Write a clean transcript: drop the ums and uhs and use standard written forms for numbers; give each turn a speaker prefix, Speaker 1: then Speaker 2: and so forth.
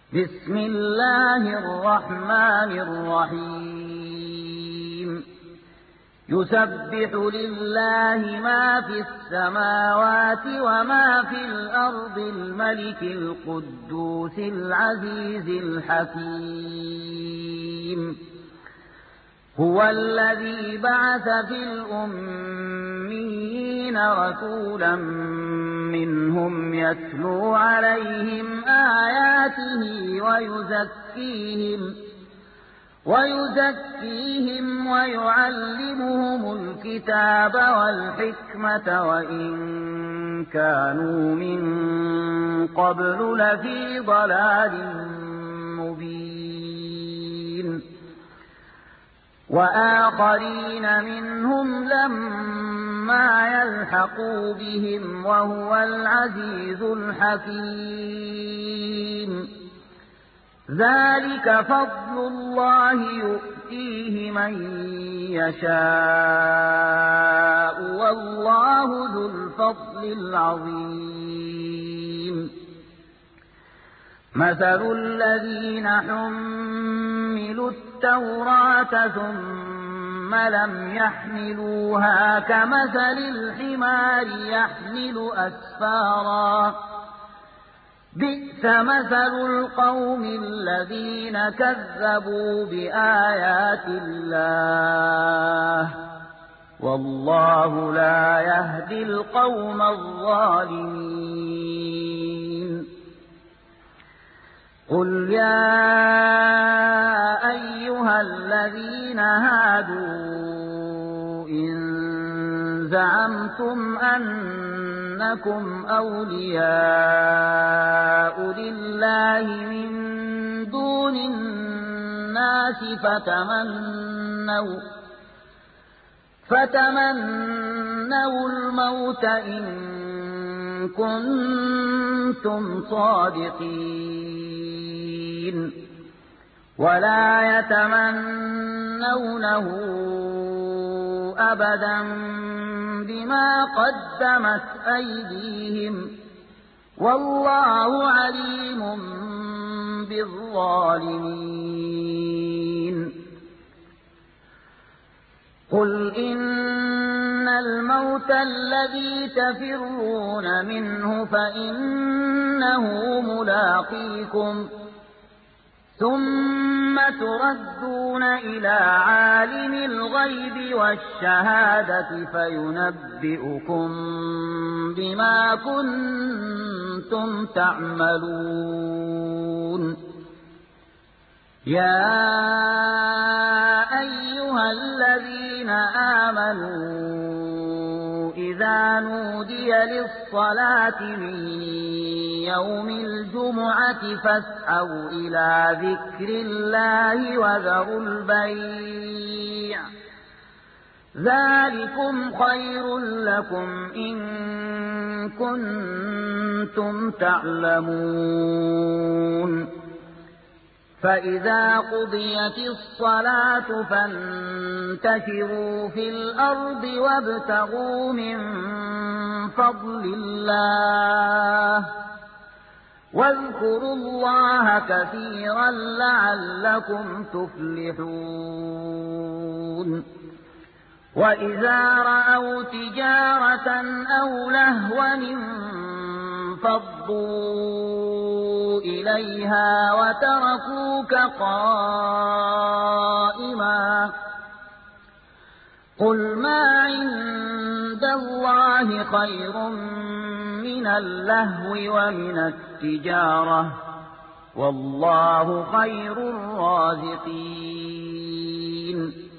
Speaker 1: بسم الله الرحمن الرحيم يسبح لله ما في السماوات وما في الأرض الملك القدوس العزيز الحكيم هو الذي بعث في الأميين رسولا منهم يتلو عليهم آياته ويزكيهم ويعلمهم الكتاب والحكمة وإن كانوا من قبل لفي ضلال مبين وآخرين منهم لما يلحقوا بهم وهو العزيز الحكيم ذلك فضل الله يؤتيه من يشاء والله ذو الفضل العظيم مثل الذين حملوا التوراة ثم لم يحملوها كمثل الحمار يحمل أسفارا بئس مثل القوم الذين كذبوا بآيات الله والله لا يهدي القوم الظالمين قل يا أيها الذين هادوا إن زعمتم أنكم أولياء لله من دون الناس فتمنوا الموت إن كنتم صادقين ولا يتمنونه أبدا بما قدمت أيديهم والله عليم بالظالمين قل إن الموت الذي تفرون منه فإنه ملاقيكم ثم تردون إلى عالم الغيب والشهادة فينبئكم بما كنتم تعملون يا أيها الذين آمنوا إذا نودي للصلاة من يوم الجمعة فاسعوا إلى ذكر الله وذروا البيع ذلكم خير لكم إن كنتم تعلمون فإذا قضيت الصلاة فانتشروا في الأرض وابتغوا من فضل الله واذكروا الله كثيرا لعلكم تفلحون وإذا رأوا تجارة أو لهوا انفضوا إليها وتركوك قائما قل ما عند الله خير من اللهو ومن التجارة والله خير الرازقين